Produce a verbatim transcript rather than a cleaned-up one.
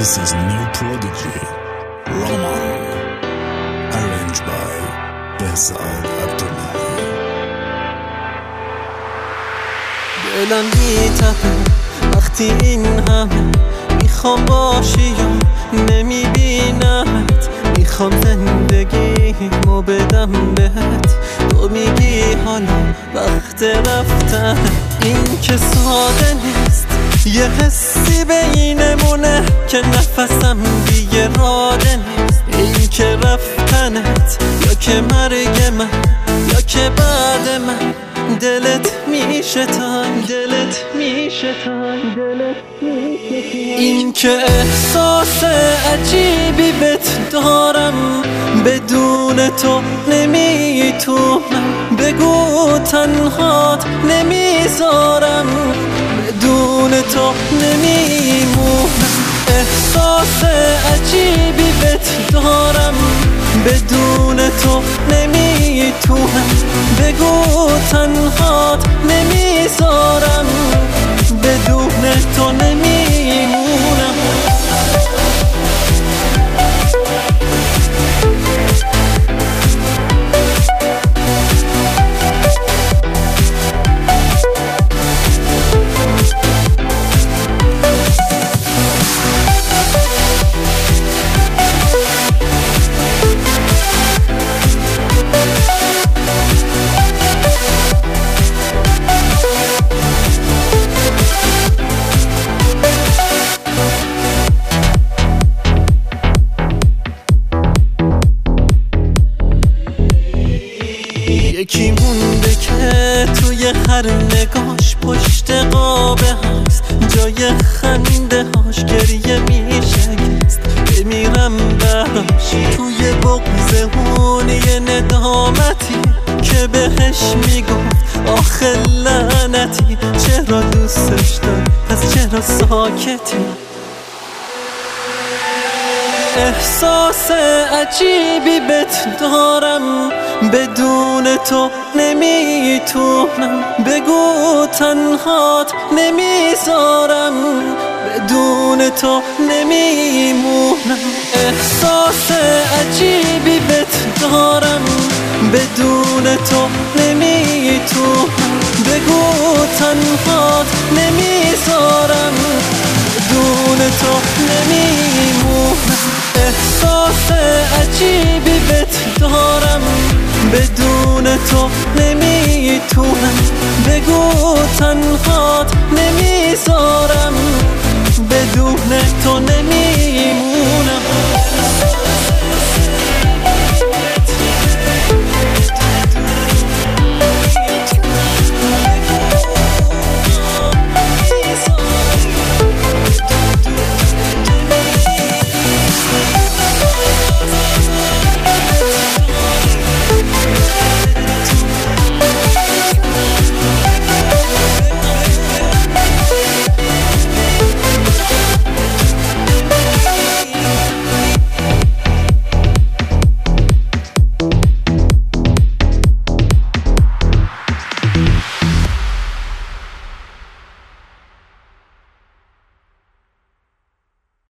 This is New Prodigy, Roman, arranged by Behzad Abdullahi. دلم میتپه وقتی این همه میخوام باشی یا نمیبینمت، میخوام زندگیمو بدم بهت، تو میگی حالا وقت رفتن. این که ساده نیست، یه حسی بینمونه که نفسم دیگه راده نیست. این که رفتنت یا که مرگ من یا که بعد من دلت میشه تنگ، دلت میشه تنگ، دلت میشه تنگ. این که احساس عجیبی بهت دارم، بدون تو نمیتونم، بگو تنهات نمیذارم، بدون تو نمیمونم. احساس عجیبی بهت دارم، بدون تو نمیتونم، بگو تنهات نمیذارم، بدون تو نمیمونم. یکی مونده که توی هر نگاش پشت قابه هست، جای خنده هاش گریه میشکست. بمیرم براش توی بغض اون یه ندامتی که بهش میگفت آخه لعنتی، چرا دوستش داری پس چرا ساکتی. احساس عجیبی بهت دارم، بدون تو نمیتونم، بگو تنهات نمیذارم، بدون تو نمیمونم. احساس عجیبی بهت دارم، بدون تو نمیتونم، بگو تنهات نمیذارم، بدون تو نمیمونم. احساس عجیبی بهت دارم، بدون تو نمیتونم، بگو تنهات نمیذارم، بدون تو نمیمونم.